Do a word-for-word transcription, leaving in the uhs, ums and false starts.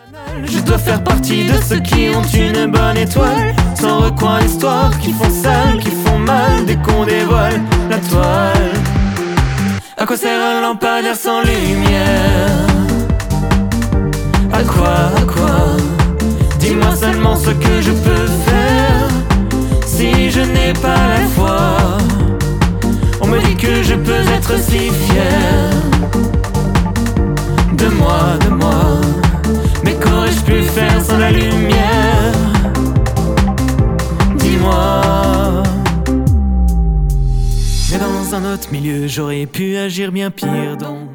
Je dois faire partie de ceux qui ont une bonne étoile, sans recoin l'histoire, qui font sale, qui font mal dès qu'on dévoile la toile. À quoi sert un lampadaire sans lumière? À quoi, à quoi? Dis-moi seulement ce que je peux faire si je n'ai pas la foi. On me dit que je peux être si fier de moi, de moi. Mais qu'aurais-je pu faire sans la lumière? Dis-moi. Mais dans un autre milieu, j'aurais pu agir bien pire, donc